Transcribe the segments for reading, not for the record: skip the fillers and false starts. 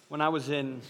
When I was in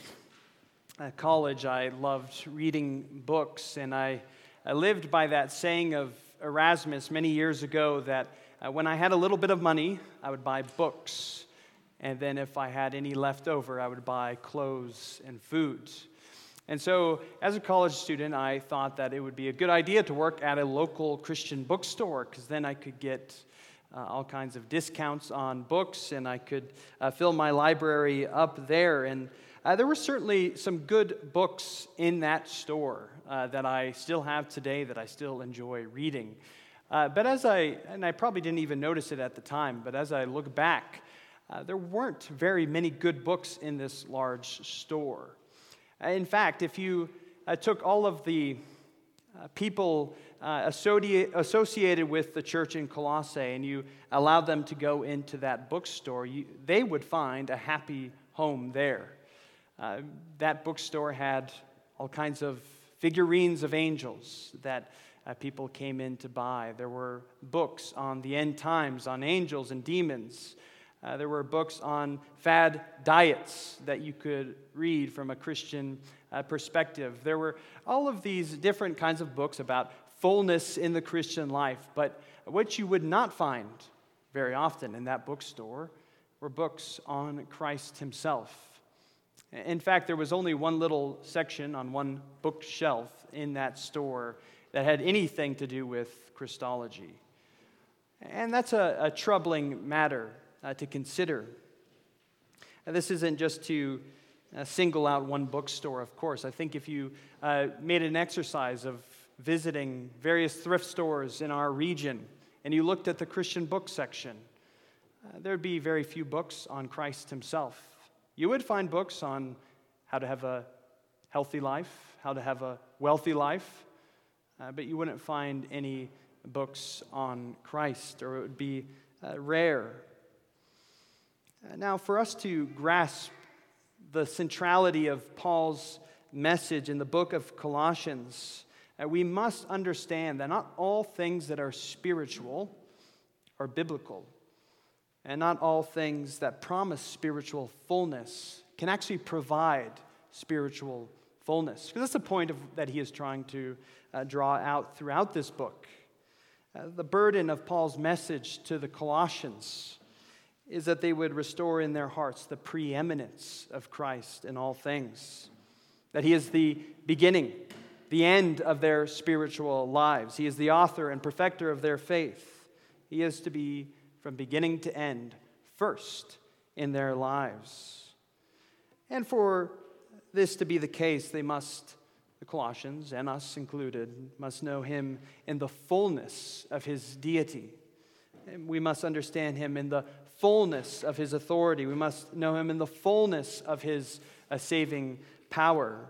college, I loved reading books, and I lived by that saying of Erasmus many years ago that when I had a little bit of money, I would buy books, and then if I had any left over, I would buy clothes and food. And so, as a college student, I thought that it would be a good idea to work at a local Christian bookstore, because then I could get all kinds of discounts on books, and I could fill my library up there. And there were certainly some good books in that store that I still have today that I still enjoy reading. But I probably didn't even notice it at the time, but as I look back, there weren't very many good books in this large store. In fact, if you took all of the people associated with the church in Colossae and you allowed them to go into that bookstore, they would find a happy home there. That bookstore had all kinds of figurines of angels that people came in to buy. There were books on the end times, on angels and demons. There were books on fad diets that you could read from a Christian perspective. There were all of these different kinds of books about fullness in the Christian life. But what you would not find very often in that bookstore were books on Christ himself. In fact, there was only one little section on one bookshelf in that store that had anything to do with Christology. And that's a troubling matter to consider. And this isn't just to single out one bookstore, of course. I think if you made an exercise of visiting various thrift stores in our region and you looked at the Christian book section, there'd be very few books on Christ himself. You would find books on how to have a healthy life, how to have a wealthy life, but you wouldn't find any books on Christ, or it would be rare. Now, for us to grasp the centrality of Paul's message in the book of Colossians, we must understand that not all things that are spiritual are biblical, and not all things that promise spiritual fullness can actually provide spiritual fullness. Because that's the point that he is trying to draw out throughout this book. The burden of Paul's message to the Colossians is that they would restore in their hearts the preeminence of Christ in all things. That he is the beginning, the end of their spiritual lives. He is the author and perfecter of their faith. He is to be, from beginning to end, first in their lives. And for this to be the case, the Colossians, and us included, must know him in the fullness of his deity. And we must understand him in the fullness of his authority. We must know him in the fullness of his saving power.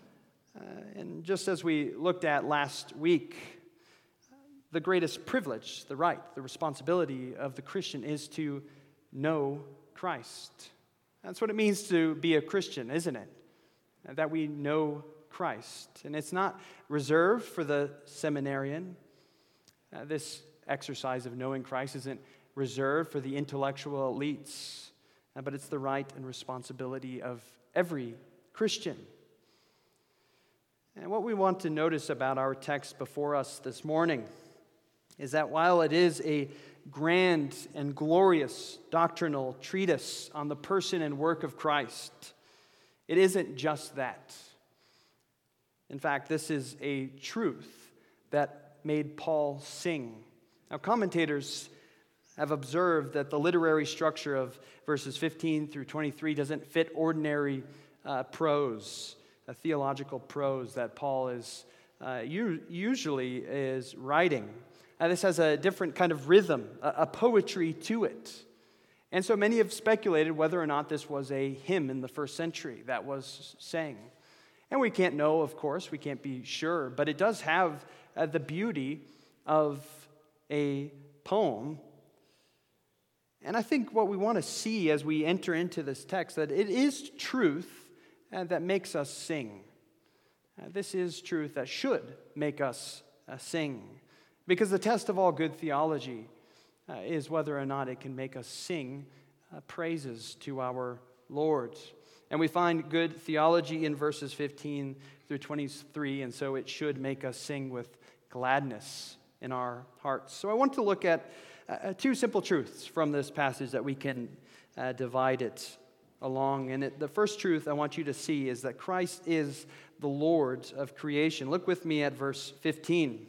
And just as we looked at last week, the greatest privilege, the right, the responsibility of the Christian is to know Christ. That's what it means to be a Christian, isn't it? That we know Christ. And it's not reserved for the seminarian. This exercise of knowing Christ isn't reserved for the intellectual elites, but it's the right and responsibility of every Christian. And what we want to notice about our text before us this morning is that while it is a grand and glorious doctrinal treatise on the person and work of Christ, it isn't just that. In fact, this is a truth that made Paul sing. Now, commentators have observed that the literary structure of verses 15 through 23 doesn't fit ordinary prose, theological prose that Paul is usually is writing. This has a different kind of rhythm, a poetry to it. And so many have speculated whether or not this was a hymn in the first century that was sang. And we can't know, of course, we can't be sure, but it does have the beauty of a poem. And I think what we want to see as we enter into this text, that it is truth that makes us sing. This is truth that should make us sing. Because the test of all good theology is whether or not it can make us sing praises to our Lord. And we find good theology in verses 15 through 23, and so it should make us sing with gladness in our hearts. So I want to look at two simple truths from this passage that we can divide it along. And the first truth I want you to see is that Christ is the Lord of creation. Look with me at verse 15.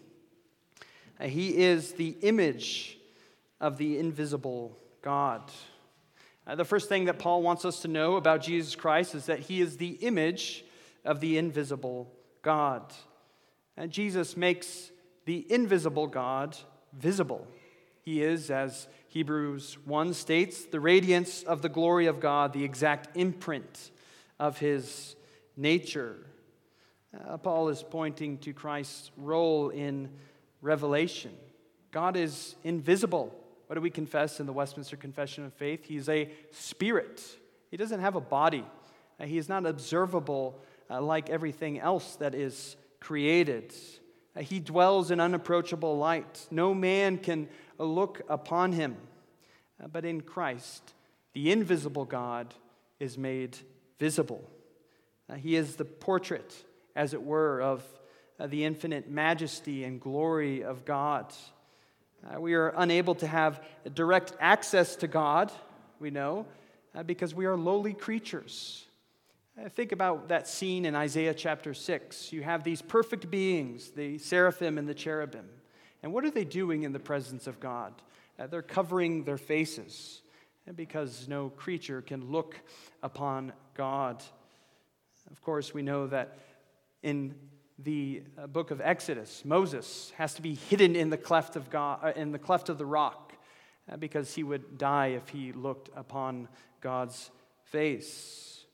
He is the image of the invisible God. The first thing that Paul wants us to know about Jesus Christ is that he is the image of the invisible God. And Jesus makes the invisible God visible. He is, as Hebrews 1 states, the radiance of the glory of God, the exact imprint of his nature. Paul is pointing to Christ's role in revelation. God is invisible. What do we confess in the Westminster Confession of Faith? He's a spirit. He doesn't have a body. He is not observable like everything else that is created. He dwells in unapproachable light. No man can look upon him. But in Christ, the invisible God is made visible. He is the portrait, as it were, of the infinite majesty and glory of God. We are unable to have direct access to God, we know, because we are lowly creatures. Think about that scene in Isaiah chapter 6. You have these perfect beings, the seraphim and the cherubim. And what are they doing in the presence of God? They're covering their faces because no creature can look upon God. Of course, we know that in the book of Exodus, Moses has to be hidden in the cleft of God, in the cleft of the rock, because he would die if he looked upon God's face.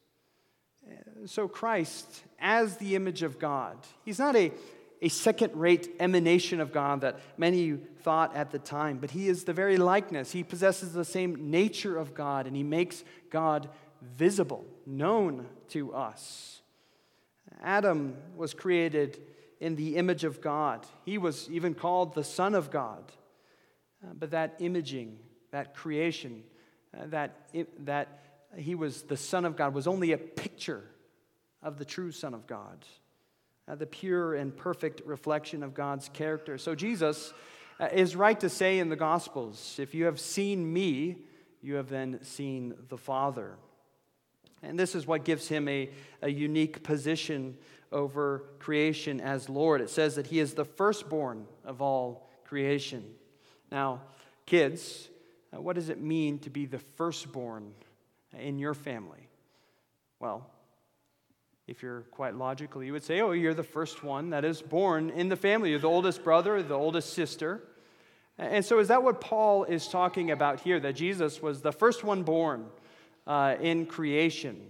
So Christ, as the image of God, he's not a second-rate emanation of God that many thought at the time, but he is the very likeness. He possesses the same nature of God, and he makes God visible, known to us. Adam was created in the image of God. He was even called the Son of God. But that imaging, that creation, that he was the Son of God was only a picture of the true Son of God, the pure and perfect reflection of God's character. So Jesus is right to say in the Gospels, if you have seen me, you have then seen the Father. And this is what gives him a unique position over creation as Lord. It says that he is the firstborn of all creation. Now, kids, what does it mean to be the firstborn in your family? Well, if you're quite logical, you would say, oh, you're the first one that is born in the family. You're the oldest brother, the oldest sister. And so is that what Paul is talking about here, that Jesus was the first one born in creation?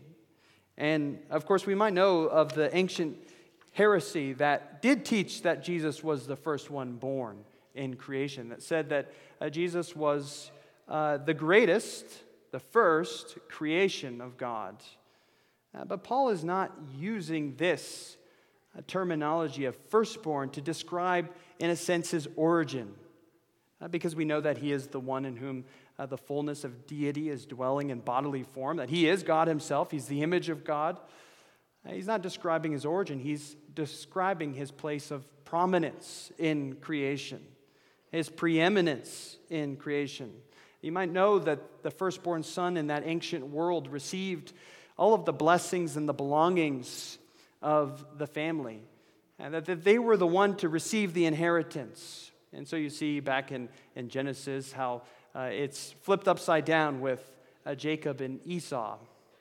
And of course, we might know of the ancient heresy that did teach that Jesus was the first one born in creation, that said that Jesus was the greatest, the first creation of God. But Paul is not using this terminology of firstborn to describe, in a sense, his origin, because we know that he is the one in whom the fullness of deity is dwelling in bodily form, that he is God himself. He's the image of God. He's not describing his origin. He's describing his place of prominence in creation, his preeminence in creation. You might know that the firstborn son in that ancient world received all of the blessings and the belongings of the family, and that they were the one to receive the inheritance. And so you see back in Genesis how it's flipped upside down with Jacob and Esau.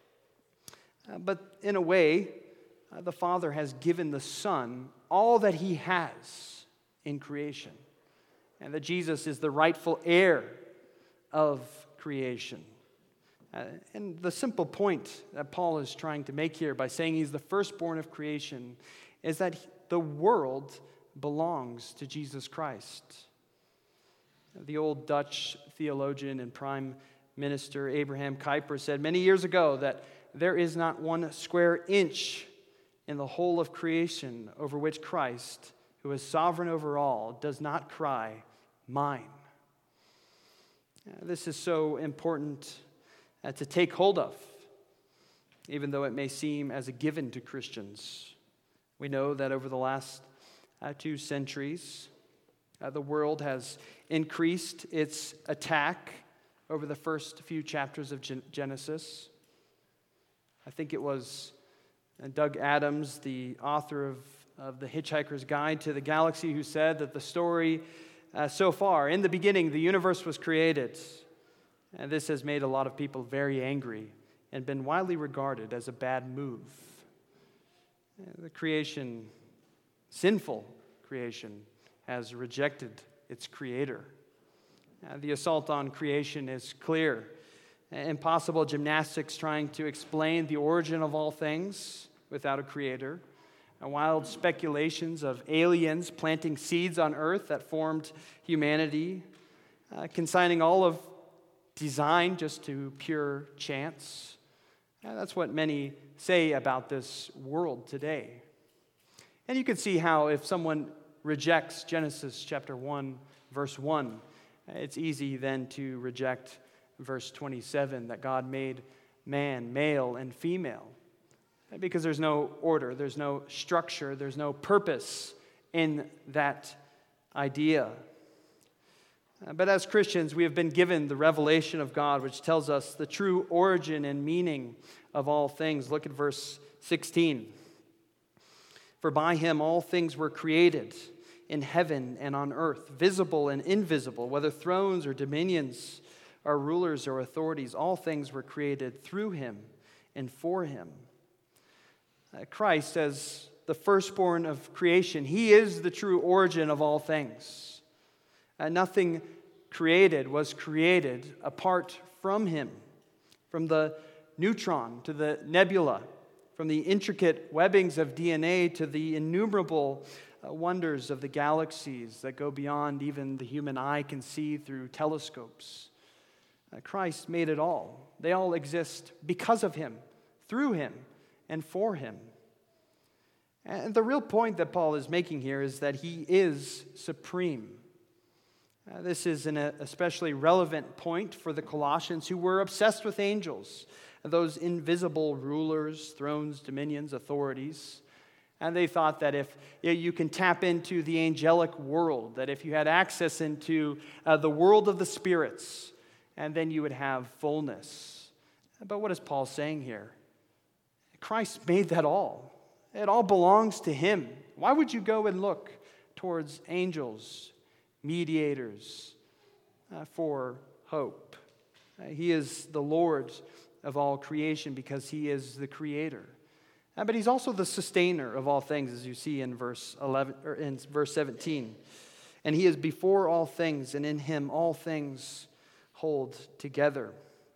But in a way, the Father has given the Son all that he has in creation, and that Jesus is the rightful heir of creation. And the simple point that Paul is trying to make here by saying he's the firstborn of creation is that the world belongs to Jesus Christ. The old Dutch theologian and prime minister Abraham Kuyper said many years ago that there is not 1 square inch in the whole of creation over which Christ, who is sovereign over all, does not cry, mine. This is so important to take hold of. even though it may seem as a given to Christians. We know that over the last 2 centuries, the world has increased its attack over the first few chapters of Genesis. I think it was Doug Adams, the author of The Hitchhiker's Guide to the Galaxy, who said that the story so far, in the beginning, the universe was created. And this has made a lot of people very angry and been widely regarded as a bad move. The creation, sinful creation, has rejected its creator. The assault on creation is clear. Impossible gymnastics trying to explain the origin of all things without a creator. Wild speculations of aliens planting seeds on earth that formed humanity. Consigning all of design just to pure chance. That's what many say about this world today. And you can see how if someone rejects Genesis chapter 1, verse 1, it's easy then to reject verse 27, that God made man, male and female. Because there's no order, there's no structure, there's no purpose in that idea. But as Christians, we have been given the revelation of God, which tells us the true origin and meaning of all things. Look at verse 16. For by him all things were created, in heaven and on earth, visible and invisible, whether thrones or dominions or rulers or authorities, all things were created through him and for him. Christ, as the firstborn of creation, he is the true origin of all things. Nothing created was created apart from him. From the neutron to the nebula, from the intricate webbings of DNA to the innumerable wonders of the galaxies that go beyond even the human eye can see through telescopes. Christ made it all. They all exist because of him, through him, and for him. And the real point that Paul is making here is that he is supreme. This is an especially relevant point for the Colossians who were obsessed with angels, those invisible rulers, thrones, dominions, authorities. And they thought that if you can tap into the angelic world, that if you had access into the world of the spirits, and then you would have fullness. But what is Paul saying here? Christ made that all. It all belongs to him. Why would you go and look towards angels, mediators, for hope? He is the Lord of all creation because he is the creator. But he's also the sustainer of all things, as you see in verse 11 or in verse 17. And he is before all things, and in him all things hold together.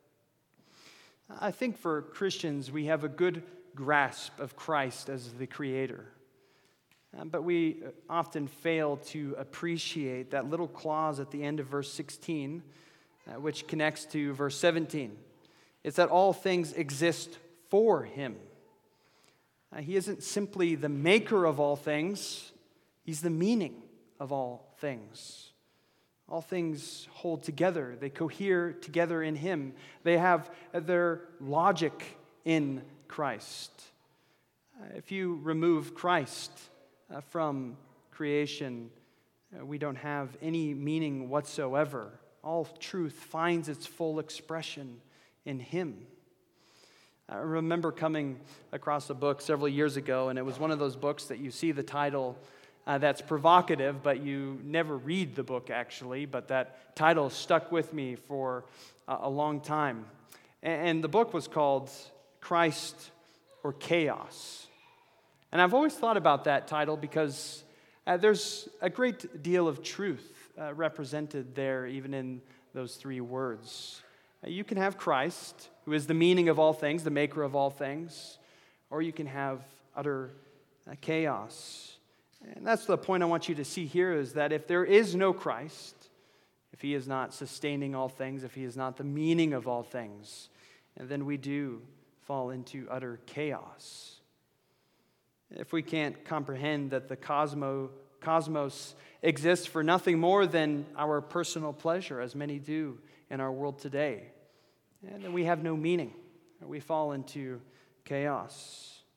I think for Christians, we have a good grasp of Christ as the creator. But we often fail to appreciate that little clause at the end of verse 16, which connects to verse 17. It's that all things exist for him. He isn't simply the maker of all things, he's the meaning of all things. All things hold together. They cohere together in him. They have their logic in Christ. If you remove Christ from creation, we don't have any meaning whatsoever. All truth finds its full expression in him. I remember coming across a book several years ago, and it was one of those books that you see the title that's provocative, but you never read the book actually, but that title stuck with me for a long time. And the book was called Christ or Chaos. And I've always thought about that title because there's a great deal of truth represented there, even in those three words. You can have Christ, who is the meaning of all things, the maker of all things, or you can have utter chaos. And that's the point I want you to see here, is that if there is no Christ, if he is not sustaining all things, if he is not the meaning of all things, and then we do fall into utter chaos. If we can't comprehend that the cosmos exists for nothing more than our personal pleasure, as many do in our world today, and then we have no meaning. We fall into chaos.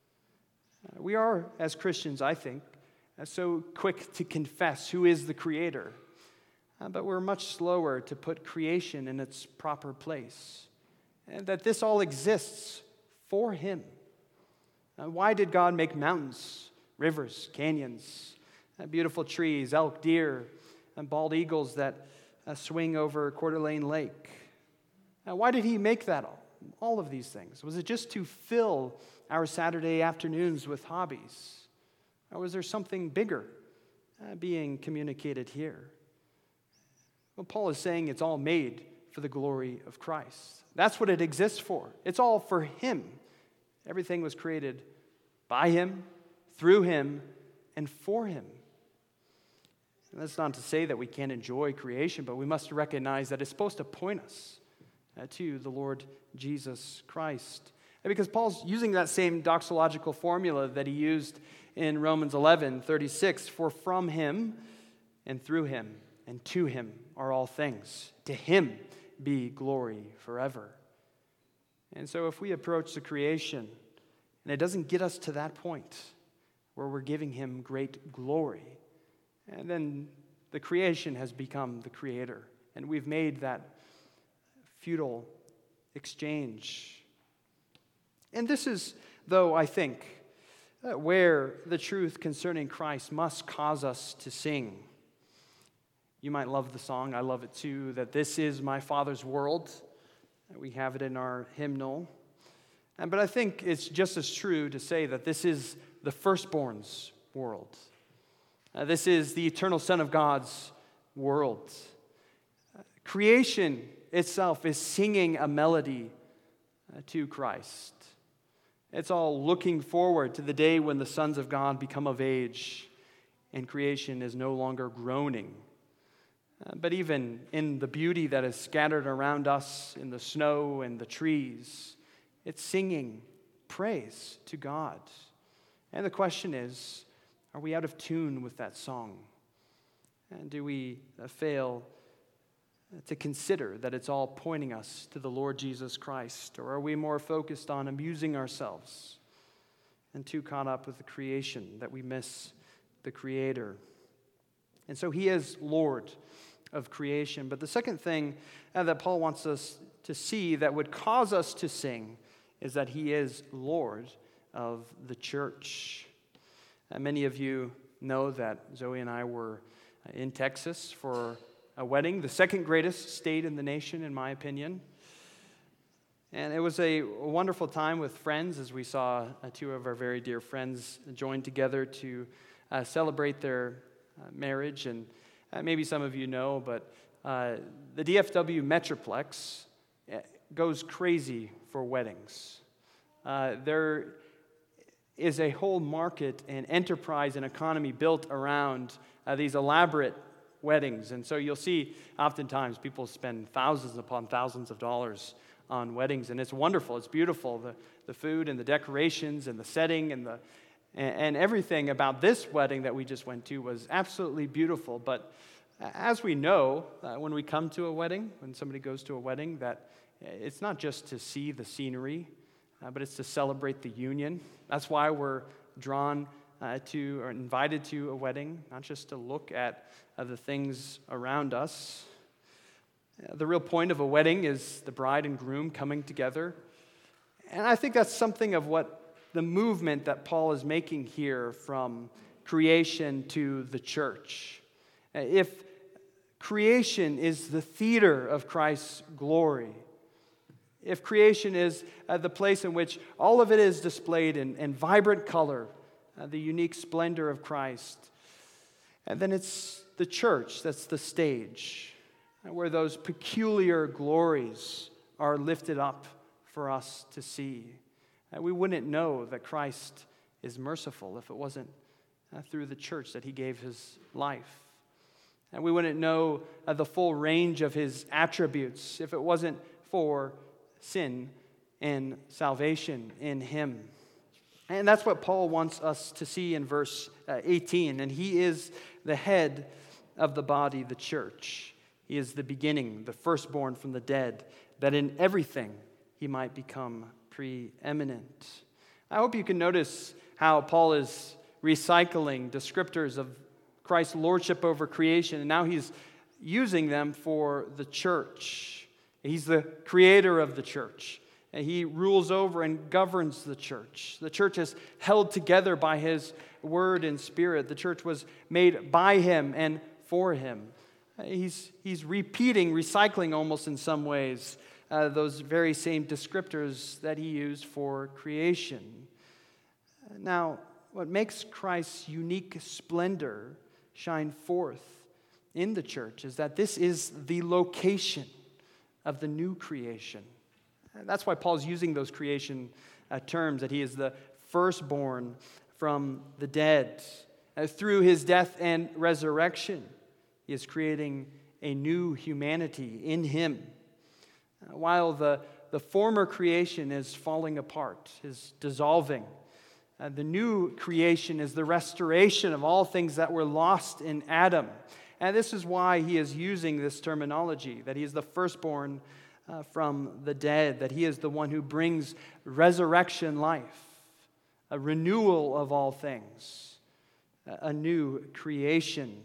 We are, as Christians, I think, so quick to confess who is the Creator, but we're much slower to put creation in its proper place, and that this all exists for Him. Why did God make mountains, rivers, canyons, beautiful trees, elk, deer, and bald eagles that swing over Coeur d'Alene Lake? Why did He make that all of these things? Was it just to fill our Saturday afternoons with hobbies? Or was there something bigger being communicated here? Well, Paul is saying it's all made for the glory of Christ. That's what it exists for. It's all for Him. Everything was created by Him, through Him, and for Him. And that's not to say that we can't enjoy creation, but we must recognize that it's supposed to point us to the Lord Jesus Christ. And because Paul's using that same doxological formula that he used in Romans 11:36, for from Him and through Him and to Him are all things. To Him be glory forever. And so if we approach the creation and it doesn't get us to that point where we're giving Him great glory, and then the creation has become the Creator, and we've made that futile exchange. And this is, though, I think, where the truth concerning Christ must cause us to sing. You might love the song, I love it too, that this is my Father's world. We have it in our hymnal. But I think it's just as true to say that this is the firstborn's world. This is the eternal Son of God's world. Creation itself is singing a melody to Christ. It's all looking forward to the day when the sons of God become of age and creation is no longer groaning. But even in the beauty that is scattered around us, in the snow and the trees, it's singing praise to God. And the question is, are we out of tune with that song? And do we fail to consider that it's all pointing us to the Lord Jesus Christ? Or are we more focused on amusing ourselves and too caught up with the creation that we miss the Creator? And so He is Lord of creation. But the second thing that Paul wants us to see that would cause us to sing is that He is Lord of the church. Many of you know that Zoe and I were in Texas for a wedding, the second greatest state in the nation, in my opinion. And it was a wonderful time with friends as we saw two of our very dear friends join together to celebrate their marriage. And maybe some of you know, but the DFW Metroplex goes crazy for weddings. There is a whole market and enterprise and economy built around these elaborate weddings. And so you'll see oftentimes people spend thousands upon thousands of dollars on weddings, and it's wonderful, it's beautiful, the food and the decorations and the setting and everything about this wedding that we just went to was absolutely beautiful. But as we know, when we come to a wedding, when somebody goes to a wedding, that it's not just to see the scenery, but it's to celebrate the union. That's why we're drawn to or invited to a wedding, not just to look at the things around us. The real point of a wedding is the bride and groom coming together. And I think that's something of what the movement that Paul is making here from creation to the church. If creation is the theater of Christ's glory, if creation is the place in which all of it is displayed in vibrant color, the unique splendor of Christ, and then it's the church that's the stage where those peculiar glories are lifted up for us to see. We wouldn't know that Christ is merciful if it wasn't through the church that He gave His life. And we wouldn't know the full range of His attributes if it wasn't for sin and salvation in Him. And that's what Paul wants us to see in verse 18. And He is the head of the body, the church. He is the beginning, the firstborn from the dead, that in everything He might become preeminent. I hope you can notice how Paul is recycling descriptors of Christ's lordship over creation, and now he's using them for the church. He's the creator of the church. And he rules over and governs the church. The church is held together by his word and spirit. The church was made by him and for him. He's repeating, recycling almost in some ways, those very same descriptors that he used for creation. Now, what makes Christ's unique splendor shine forth in the church is that this is the location of the new creation. And that's why Paul's using those creation terms, that he is the firstborn from the dead. Through his death and resurrection, he is creating a new humanity in him. While the former creation is falling apart, is dissolving, the new creation is the restoration of all things that were lost in Adam. And this is why he is using this terminology, that he is the firstborn from the dead, that he is the one who brings resurrection life, a renewal of all things, a new creation.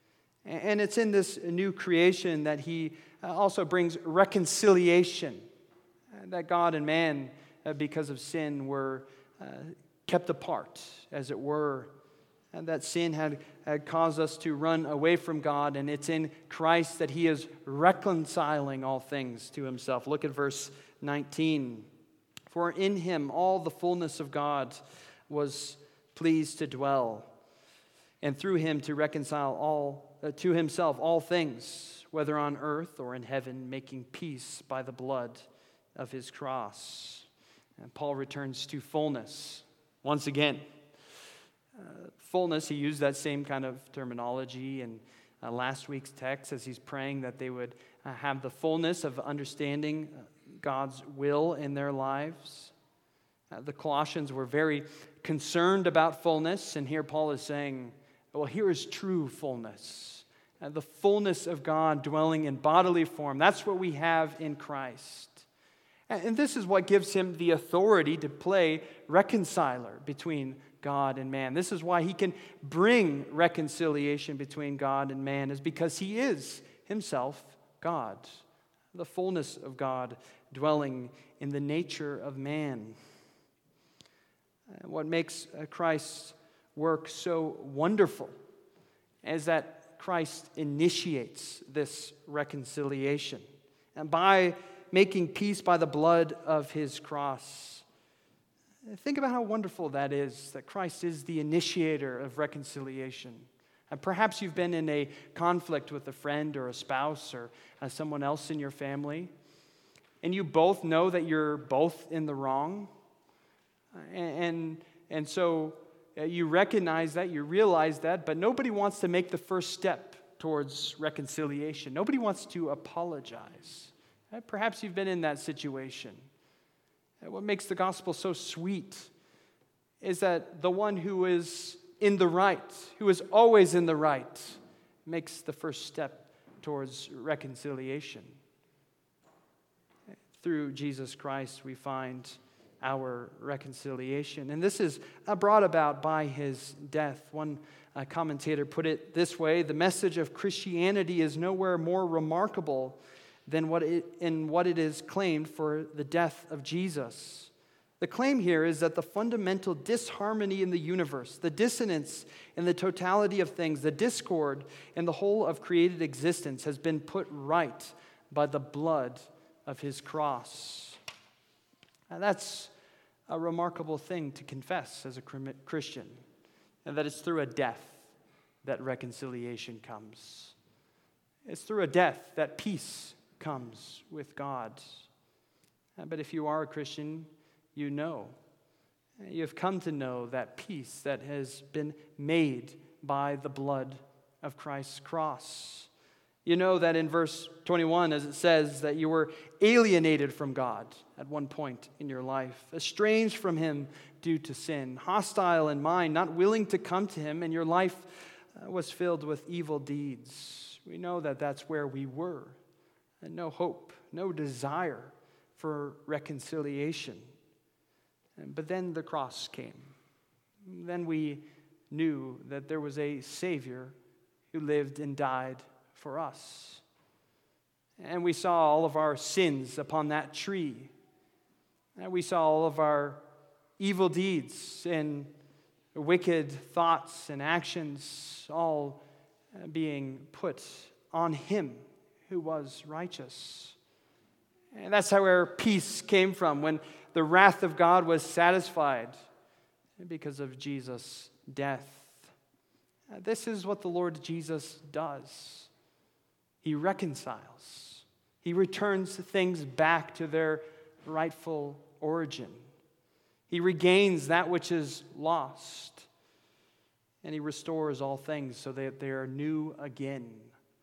And it's in this new creation that he also brings reconciliation, that God and man, because of sin, were kept apart, as it were, and that sin had caused us to run away from God, and it's in Christ that he is reconciling all things to himself. Look at verse 19. For in him all the fullness of God was pleased to dwell, and through him to reconcile to himself all things, whether on earth or in heaven, making peace by the blood of his cross. And Paul returns to fullness once again. Fullness, he used that same kind of terminology in last week's text as he's praying that they would have the fullness of understanding God's will in their lives. The Colossians were very concerned about fullness, and here Paul is saying, well, here is true fullness. The fullness of God dwelling in bodily form. That's what we have in Christ. And this is what gives him the authority to play reconciler between God and man. This is why he can bring reconciliation between God and man, is because he is himself God. The fullness of God dwelling in the nature of man. What makes Christ's work so wonderful is that Christ initiates this reconciliation. And by making peace by the blood of his cross. Think about how wonderful that is, that Christ is the initiator of reconciliation. And perhaps you've been in a conflict with a friend or a spouse or someone else in your family, and you both know that you're both in the wrong. And so you recognize that, you realize that, but nobody wants to make the first step towards reconciliation. Nobody wants to apologize. Perhaps you've been in that situation. What makes the gospel so sweet is that the one who is in the right, who is always in the right, makes the first step towards reconciliation. Through Jesus Christ, we find our reconciliation. And this is brought about by his death. One commentator put it this way: the message of Christianity is nowhere more remarkable than what it is claimed for the death of Jesus. The claim here is that the fundamental disharmony in the universe, the dissonance in the totality of things, the discord in the whole of created existence has been put right by the blood of his cross. Now, that's a remarkable thing to confess as a Christian, and that it's through a death that reconciliation comes. It's through a death that peace comes with God. But if you are a Christian, you know. You've come to know that peace that has been made by the blood of Christ's cross. You know that in verse 21, as it says, that you were alienated from God at one point in your life, estranged from him due to sin, hostile in mind, not willing to come to him, and your life was filled with evil deeds. We know that that's where we were. And no hope, no desire for reconciliation. But then the cross came. Then we knew that there was a Savior who lived and died for us. And we saw all of our sins upon that tree. And we saw all of our evil deeds and wicked thoughts and actions all being put on him who was righteous. And that's how our peace came from, when the wrath of God was satisfied because of Jesus' death. This is what the Lord Jesus does. He reconciles. He returns things back to their rightful origin. He regains that which is lost. And he restores all things so that they are new again.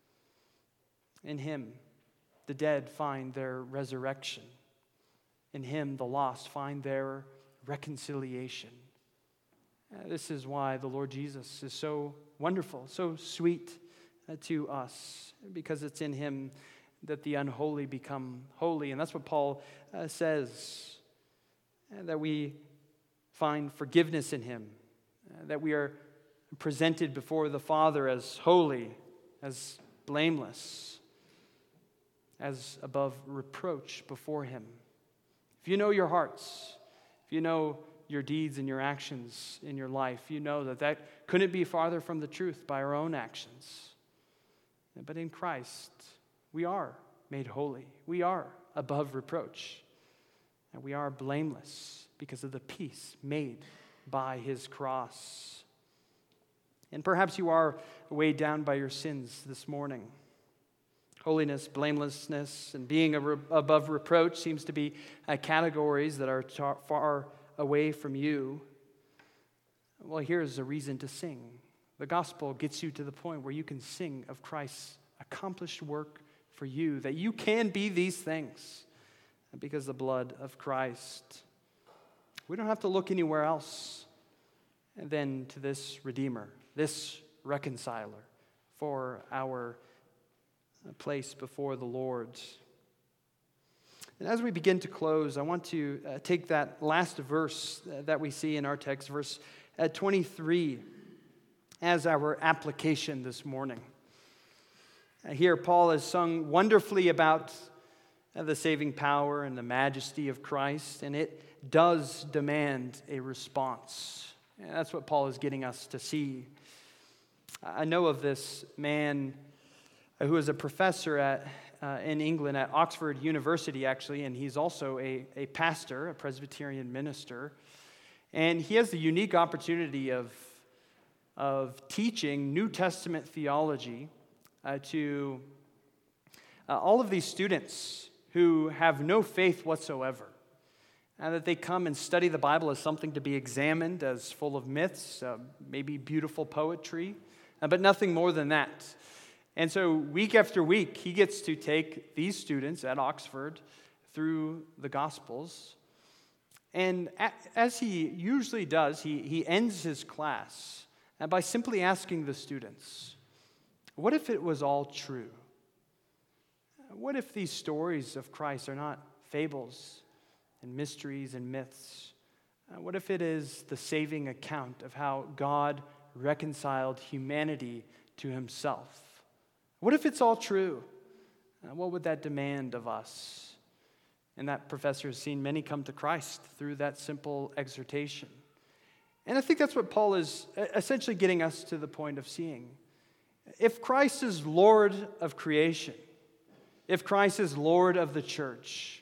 In him, the dead find their resurrection. In him, the lost find their reconciliation. This is why the Lord Jesus is so wonderful, so sweet to us, because it's in him that the unholy become holy. And that's what Paul says, that we find forgiveness in him, that we are presented before the Father as holy, as blameless, as above reproach before him. If you know your hearts, if you know your deeds and your actions in your life, you know that that couldn't be farther from the truth by our own actions. But in Christ, we are made holy. We are above reproach. And we are blameless because of the peace made by his cross. And perhaps you are weighed down by your sins this morning. Holiness, blamelessness, and being above reproach seems to be categories that are far away from you. Well, here's a reason to sing. The gospel gets you to the point where you can sing of Christ's accomplished work for you, that you can be these things because of the blood of Christ. We don't have to look anywhere else than to this Redeemer, this reconciler for our place before the Lord. And as we begin to close, I want to take that last verse that we see in our text, verse 23, as our application this morning. Here, Paul has sung wonderfully about the saving power and the majesty of Christ, and it does demand a response. And that's what Paul is getting us to see. I know of this man who is a professor in England at Oxford University, actually, and he's also a pastor, a Presbyterian minister. And he has the unique opportunity of teaching New Testament theology to all of these students who have no faith whatsoever. And that they come and study the Bible as something to be examined, as full of myths, maybe beautiful poetry, but nothing more than that. And so week after week, he gets to take these students at Oxford through the Gospels. And as he usually does, he ends his class by simply asking the students, what if it was all true? What if these stories of Christ are not fables and mysteries and myths? What if it is the saving account of how God reconciled humanity to himself? What if it's all true? What would that demand of us? And that professor has seen many come to Christ through that simple exhortation. And I think that's what Paul is essentially getting us to the point of seeing. If Christ is Lord of creation, if Christ is Lord of the church,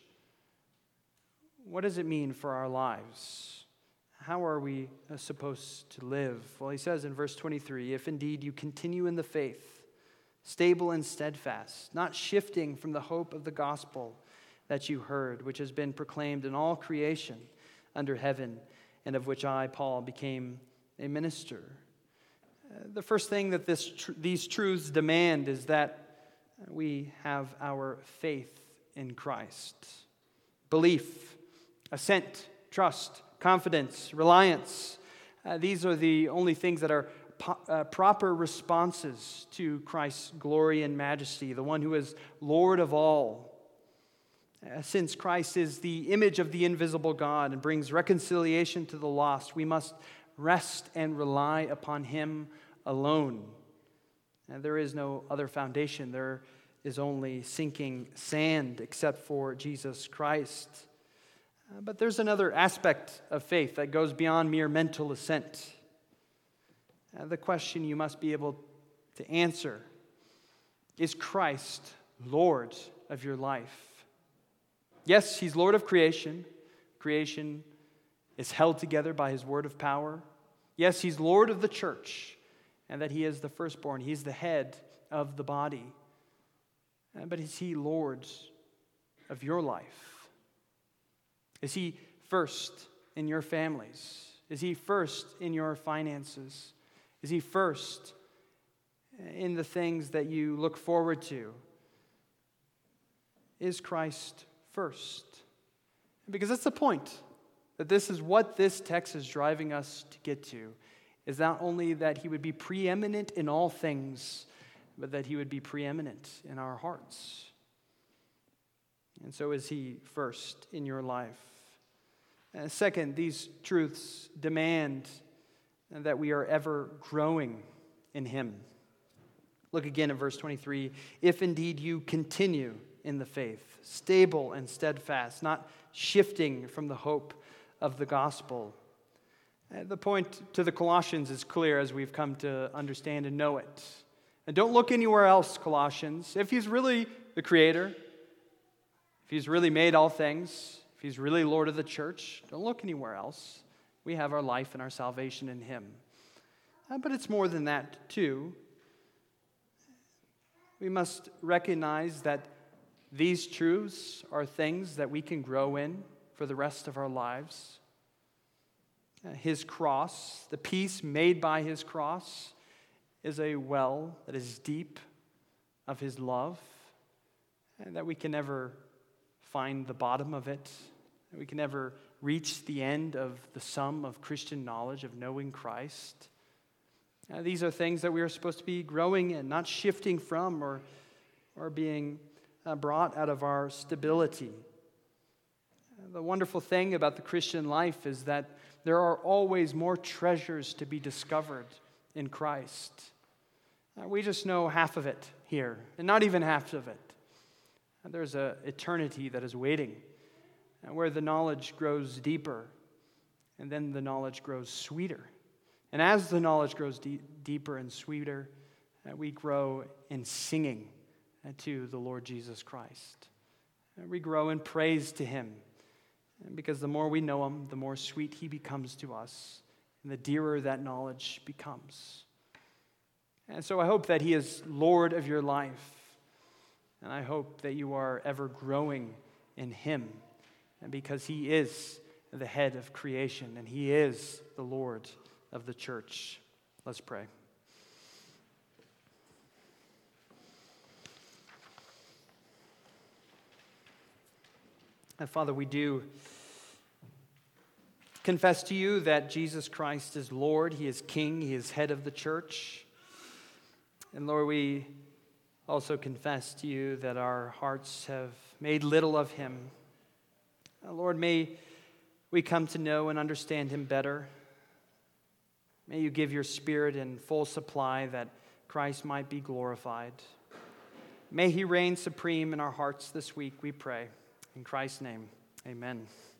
what does it mean for our lives? How are we supposed to live? Well, he says in verse 23, if indeed you continue in the faith, stable and steadfast, not shifting from the hope of the gospel that you heard, which has been proclaimed in all creation under heaven, and of which I, Paul, became a minister. The first thing that these truths demand is that we have our faith in Christ. Belief, assent, trust, confidence, reliance. These are the only things that are proper responses to Christ's glory and majesty, the one who is Lord of all. Since Christ is the image of the invisible God and brings reconciliation to the lost, we must rest and rely upon him alone. And there is no other foundation. There is only sinking sand except for Jesus Christ. But there's another aspect of faith that goes beyond mere mental assent. The question you must be able to answer: is Christ Lord of your life? Yes, he's Lord of creation. Creation is held together by his word of power. Yes, he's Lord of the church, and that he is the firstborn. He's the head of the body. But is he Lord of your life? Is he first in your families? Is he first in your finances? Is he first in the things that you look forward to? Is Christ first? Because that's the point, that this is what this text is driving us to get to, is not only that he would be preeminent in all things, but that he would be preeminent in our hearts. And so is he first in your life. And second, these truths demand that we are ever growing in him. Look again at verse 23. If indeed you continue in the faith, stable and steadfast, not shifting from the hope of the gospel. The point to the Colossians is clear as we've come to understand and know it. And don't look anywhere else, Colossians. If he's really the creator, if he's really made all things, if he's really Lord of the church, don't look anywhere else. We have our life and our salvation in him. But it's more than that, too. We must recognize that these truths are things that we can grow in for the rest of our lives. His cross, the peace made by his cross, is a well that is deep of his love, and that we can never find the bottom of it. We can never reach the end of the sum of Christian knowledge, of knowing Christ. These are things that we are supposed to be growing in, not shifting from or being brought out of our stability. The wonderful thing about the Christian life is that there are always more treasures to be discovered in Christ. We just know half of it here, and not even half of it. There's an eternity that is waiting, where the knowledge grows deeper, and then the knowledge grows sweeter. And as the knowledge grows deeper and sweeter, we grow in singing to the Lord Jesus Christ. We grow in praise to him, because the more we know him, the more sweet he becomes to us, and the dearer that knowledge becomes. And so I hope that he is Lord of your life, and I hope that you are ever growing in him, and because he is the head of creation, and he is the Lord of the church. Let's pray. And Father, we do confess to you that Jesus Christ is Lord, he is King, he is head of the church. And Lord, we also confess to you that our hearts have made little of him. Lord, may we come to know and understand him better. May you give your Spirit in full supply that Christ might be glorified. May he reign supreme in our hearts this week, we pray. In Christ's name, amen.